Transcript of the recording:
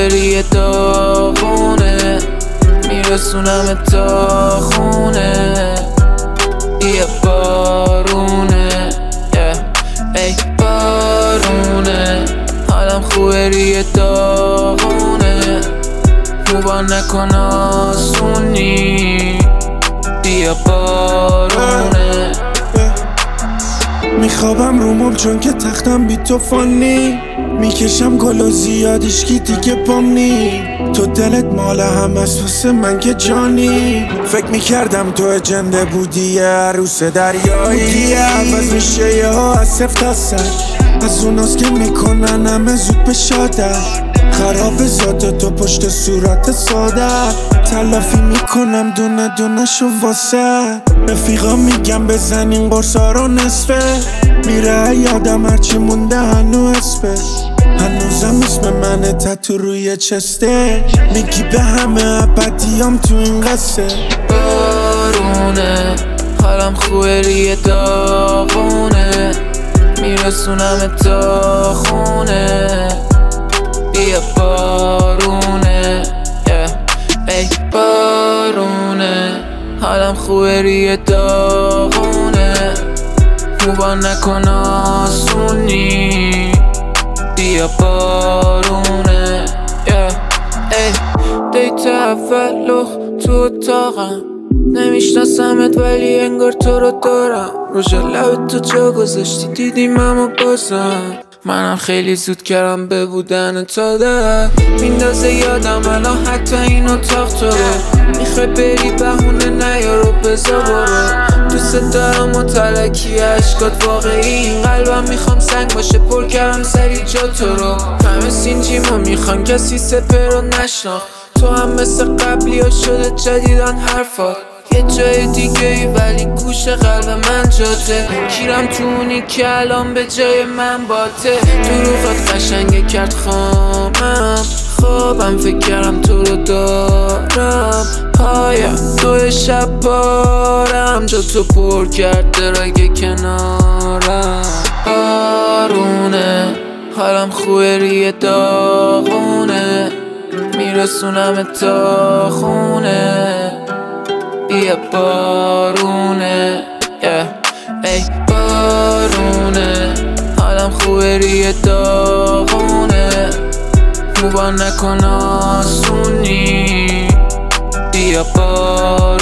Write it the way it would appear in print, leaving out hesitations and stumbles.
خوبه ریه داغونه، میرسونم تا خونه. یه بارونه ای بارونه، حالم خوبه ریه داغونه، خوبان نکن آسونی، بیا بارونه. میخوابم رو مبل چون که تختم بی تو فانی، میکشم گل و زیادیش کی دیگه پام نی. تو دلت مال هم است واسه من که جانی، فکر میکردم تو اجنده بودی یه عروس دریایی. عوض میشه یه ها از صفر تا صد، از اوناست که میکنن همه زود به شادت. خراب ذات تو پشت صورت ساده، تلافی میکنم دونه دونه شو واسه. رفیقا میگم بزنین قرصا رو نصفه، میره یادم هرچی مونده هنو اسمش، هنوزم اسم منه تتو روی چسته. میگی به همه ابدیام تو این قصه. بارونه حالم خوبه ریه داغونه، میرسونم تا خونه. بیا بارونه ای بارونه، حالم خوبه ریه داغونه، خوبان نکن آسونی، بیا بارونه. ای دیت اول لخ تو اتاقم، نمیشناسمت ولی انگار تو رو دارم. روژ لبت تو جا گذاشتی دیدیم اما بازم، منم خیلی زود کردم به بودن تا ده. میندازه یادم الان حتی این اتاق تو رو، میخوای بری بهونه نیارو بزا برو. دوست دارم و تلکی عشقات واقعی، این قلبم میخوام سنگ باشه پر کردم سری جا تو رو. همه سینجیمو میخوان کسی سپر رو نشناخت، تو هم مثل قبلی ها شده جدیدن حرفات. یه جای دیگه ای ولی گوش قلب من جاته، کیرم تو اونی که الان به جای من باته. دروغت قشنگه کرد خامم، خوابم فکر کردم تو رو دارم. پایم تو شب بارم، جا تو پر کرد درگه کنارم. بارونه حالم خوبه ریه داغونه، میرسونم تا خونه. بیا بارونه ای بارونه، حالم خوبه ریه داغونه، خوبان نکن آسونی، بیا بارونه.